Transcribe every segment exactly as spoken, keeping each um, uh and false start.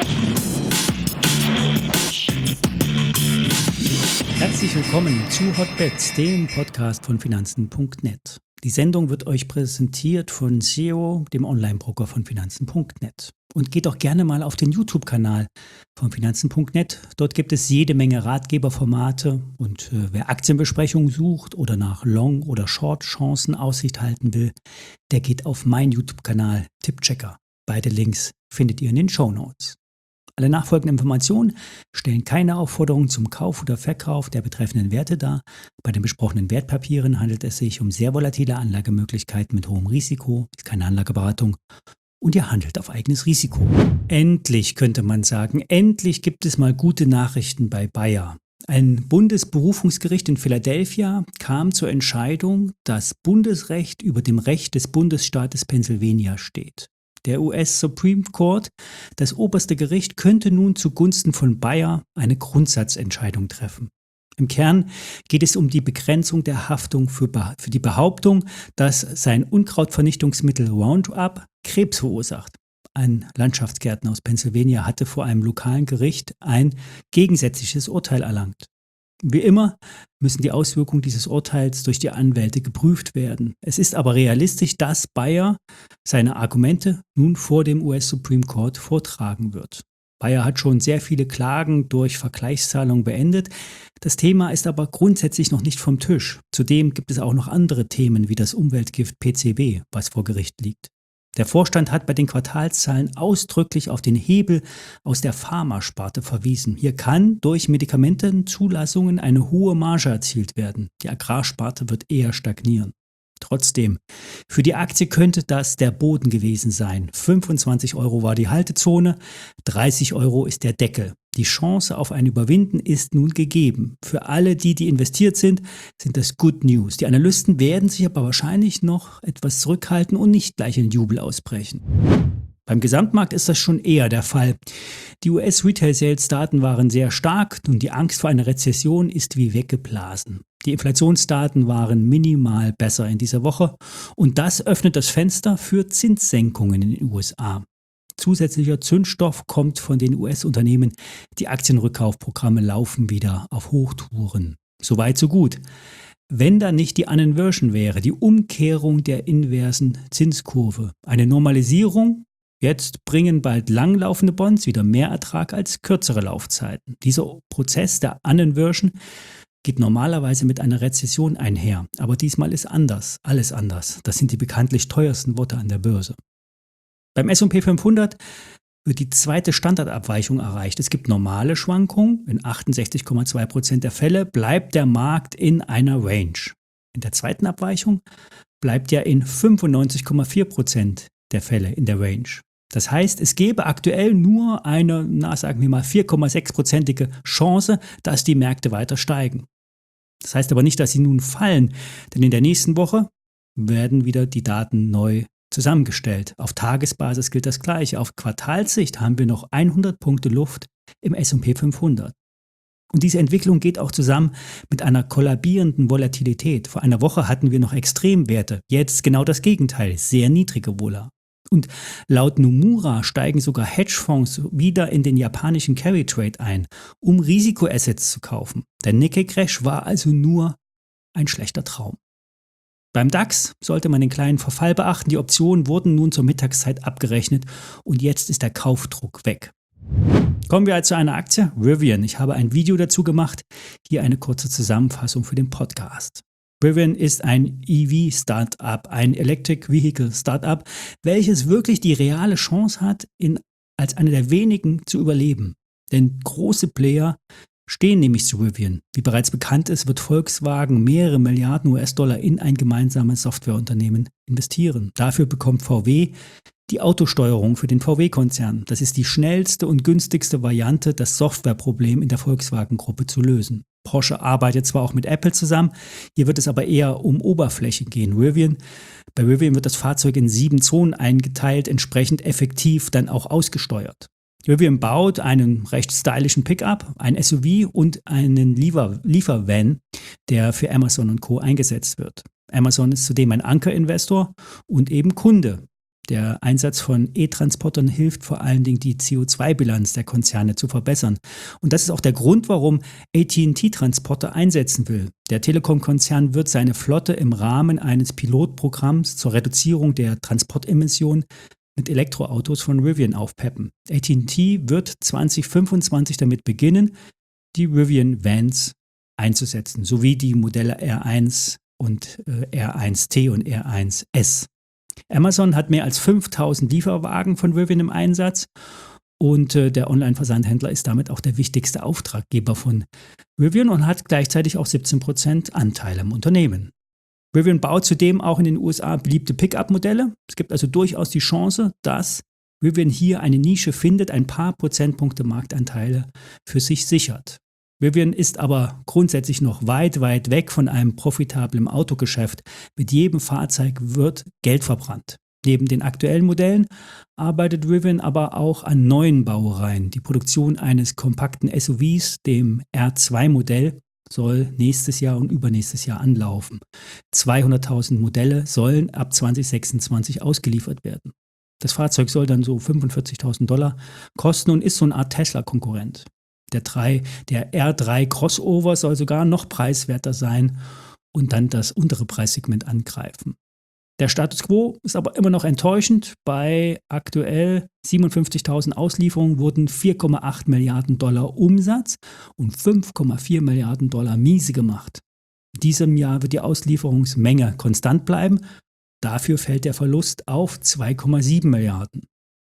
Herzlich willkommen zu Hotbets, dem Podcast von Finanzen Punkt net. Die Sendung wird euch präsentiert von S E O, dem Online-Broker von Finanzen Punkt net. Und geht auch gerne mal auf den YouTube-Kanal von Finanzen Punkt net. Dort gibt es jede Menge Ratgeberformate und äh, wer Aktienbesprechungen sucht oder nach Long- oder Short-Chancen Aussicht halten will, der geht auf meinen YouTube-Kanal Tippchecker. Beide Links findet ihr in den Shownotes. Alle nachfolgenden Informationen stellen keine Aufforderung zum Kauf oder Verkauf der betreffenden Werte dar. Bei den besprochenen Wertpapieren handelt es sich um sehr volatile Anlagemöglichkeiten mit hohem Risiko, ist keine Anlageberatung und ihr handelt auf eigenes Risiko. Endlich könnte man sagen, endlich gibt es mal gute Nachrichten bei Bayer. Ein Bundesberufungsgericht in Philadelphia kam zur Entscheidung, dass Bundesrecht über dem Recht des Bundesstaates Pennsylvania steht. Der U S Supreme Court, das oberste Gericht, könnte nun zugunsten von Bayer eine Grundsatzentscheidung treffen. Im Kern geht es um die Begrenzung der Haftung für, für die Behauptung, dass sein Unkrautvernichtungsmittel Roundup Krebs verursacht. Ein Landschaftsgärtner aus Pennsylvania hatte vor einem lokalen Gericht ein gegensätzliches Urteil erlangt. Wie immer müssen die Auswirkungen dieses Urteils durch die Anwälte geprüft werden. Es ist aber realistisch, dass Bayer seine Argumente nun vor dem U S Supreme Court vortragen wird. Bayer hat schon sehr viele Klagen durch Vergleichszahlungen beendet. Das Thema ist aber grundsätzlich noch nicht vom Tisch. Zudem gibt es auch noch andere Themen wie das Umweltgift P C B, was vor Gericht liegt. Der Vorstand hat bei den Quartalszahlen ausdrücklich auf den Hebel aus der Pharmasparte verwiesen. Hier kann durch Medikamentenzulassungen eine hohe Marge erzielt werden. Die Agrarsparte wird eher stagnieren. Trotzdem, für die Aktie könnte das der Boden gewesen sein. fünfundzwanzig Euro war die Haltezone, dreißig Euro ist der Deckel. Die Chance auf ein Überwinden ist nun gegeben. Für alle, die, die investiert sind, sind das Good News. Die Analysten werden sich aber wahrscheinlich noch etwas zurückhalten und nicht gleich in Jubel ausbrechen. Beim Gesamtmarkt ist das schon eher der Fall. Die U S-Retail-Sales-Daten waren sehr stark und die Angst vor einer Rezession ist wie weggeblasen. Die Inflationsdaten waren minimal besser in dieser Woche und das öffnet das Fenster für Zinssenkungen in den U S A. Zusätzlicher Zündstoff kommt von den U S-Unternehmen. Die Aktienrückkaufprogramme laufen wieder auf Hochtouren. Soweit, so gut. Wenn da nicht die Uninversion wäre, die Umkehrung der inversen Zinskurve, eine Normalisierung. Jetzt bringen bald langlaufende Bonds wieder mehr Ertrag als kürzere Laufzeiten. Dieser Prozess der Uninversion geht normalerweise mit einer Rezession einher. Aber diesmal ist anders, alles anders. Das sind die bekanntlich teuersten Worte an der Börse. Beim S und P fünfhundert wird die zweite Standardabweichung erreicht. Es gibt normale Schwankungen. In achtundsechzig Komma zwei Prozent der Fälle bleibt der Markt in einer Range. In der zweiten Abweichung bleibt er in fünfundneunzig Komma vier Prozent der Fälle in der Range. Das heißt, es gäbe aktuell nur eine, na sagen wir mal, vier Komma sechs prozentige Chance, dass die Märkte weiter steigen. Das heißt aber nicht, dass sie nun fallen, denn in der nächsten Woche werden wieder die Daten neu zusammengestellt. Auf Tagesbasis gilt das Gleiche. Auf Quartalssicht haben wir noch hundert Punkte Luft im S und P fünfhundert. Und diese Entwicklung geht auch zusammen mit einer kollabierenden Volatilität. Vor einer Woche hatten wir noch Extremwerte, jetzt genau das Gegenteil, sehr niedrige Vola. Und laut Nomura steigen sogar Hedgefonds wieder in den japanischen Carry Trade ein, um Risikoassets zu kaufen. Der Nikkei-Crash war also nur ein schlechter Traum. Beim DAX sollte man den kleinen Verfall beachten. Die Optionen wurden nun zur Mittagszeit abgerechnet und jetzt ist der Kaufdruck weg. Kommen wir also zu einer Aktie, Rivian. Ich habe ein Video dazu gemacht. Hier eine kurze Zusammenfassung für den Podcast. Rivian ist ein E V-Startup, ein Electric Vehicle Startup, welches wirklich die reale Chance hat, in, als eine der wenigen zu überleben. Denn große Player stehen nämlich zu Rivian. Wie bereits bekannt ist, wird Volkswagen mehrere Milliarden U S-Dollar in ein gemeinsames Softwareunternehmen investieren. Dafür bekommt V W die Autosteuerung für den V W-Konzern. Das ist die schnellste und günstigste Variante, das Softwareproblem in der Volkswagen-Gruppe zu lösen. Porsche arbeitet zwar auch mit Apple zusammen, hier wird es aber eher um Oberflächen gehen. Rivian, bei Rivian wird das Fahrzeug in sieben Zonen eingeteilt, entsprechend effektiv dann auch ausgesteuert. Rivian baut einen recht stylischen Pickup, ein S U V und einen Liefer- Liefervan, der für Amazon und Co. eingesetzt wird. Amazon ist zudem ein Ankerinvestor und eben Kunde. Der Einsatz von E-Transportern hilft vor allen Dingen, die C O zwei Bilanz der Konzerne zu verbessern. Und das ist auch der Grund, warum A T und T Transporter einsetzen will. Der Telekom-Konzern wird seine Flotte im Rahmen eines Pilotprogramms zur Reduzierung der Transportemissionen mit Elektroautos von Rivian aufpeppen. A T und T wird zwanzig fünfundzwanzig damit beginnen, die Rivian Vans einzusetzen, sowie die Modelle R eins und äh, R eins T und R eins S. Amazon hat mehr als fünftausend Lieferwagen von Rivian im Einsatz und äh, der Online-Versandhändler ist damit auch der wichtigste Auftraggeber von Rivian und hat gleichzeitig auch siebzehn Prozent Anteil am Unternehmen. Rivian baut zudem auch in den U S A beliebte Pickup-Modelle. Es gibt also durchaus die Chance, dass Rivian hier eine Nische findet, ein paar Prozentpunkte Marktanteile für sich sichert. Rivian ist aber grundsätzlich noch weit, weit weg von einem profitablen Autogeschäft. Mit jedem Fahrzeug wird Geld verbrannt. Neben den aktuellen Modellen arbeitet Rivian aber auch an neuen Baureihen. Die Produktion eines kompakten S U Vs, dem R zwei Modell, soll nächstes Jahr und übernächstes Jahr anlaufen. zweihunderttausend Modelle sollen ab zwanzig sechsundzwanzig ausgeliefert werden. Das Fahrzeug soll dann so fünfundvierzigtausend Dollar kosten und ist so eine Art Tesla-Konkurrent. Der, drei, der R drei Crossover soll sogar noch preiswerter sein und dann das untere Preissegment angreifen. Der Status quo ist aber immer noch enttäuschend. Bei aktuell siebenundfünfzigtausend Auslieferungen wurden vier Komma acht Milliarden Dollar Umsatz und fünf Komma vier Milliarden Dollar Miese gemacht. In diesem Jahr wird die Auslieferungsmenge konstant bleiben. Dafür fällt der Verlust auf zwei Komma sieben Milliarden.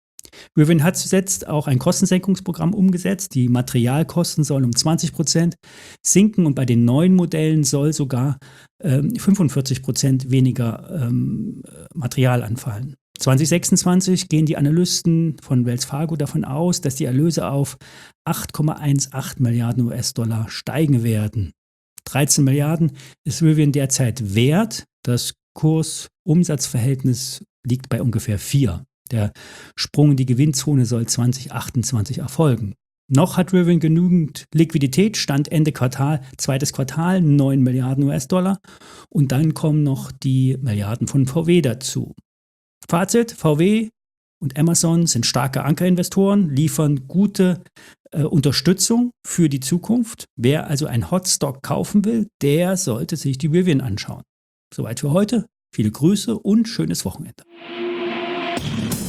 Rivian hat zuletzt auch ein Kostensenkungsprogramm umgesetzt. Die Materialkosten sollen um zwanzig Prozent sinken und bei den neuen Modellen soll sogar ähm, fünfundvierzig Prozent weniger ähm, Material anfallen. zwanzig sechsundzwanzig gehen die Analysten von Wells Fargo davon aus, dass die Erlöse auf acht Komma achtzehn Milliarden U S-Dollar steigen werden. dreizehn Milliarden ist Rivian derzeit wert. Das Kurs-Umsatz-Verhältnis liegt bei ungefähr vier. Der Sprung in die Gewinnzone soll zwanzig achtundzwanzig erfolgen. Noch hat Rivian genügend Liquidität, Stand Ende Quartal, zweites Quartal, neun Milliarden U S-Dollar und dann kommen noch die Milliarden von V W dazu. Fazit, V W und Amazon sind starke Ankerinvestoren, liefern gute äh, Unterstützung für die Zukunft. Wer also ein Hotstock kaufen will, der sollte sich die Rivian anschauen. Soweit für heute, viele Grüße und schönes Wochenende.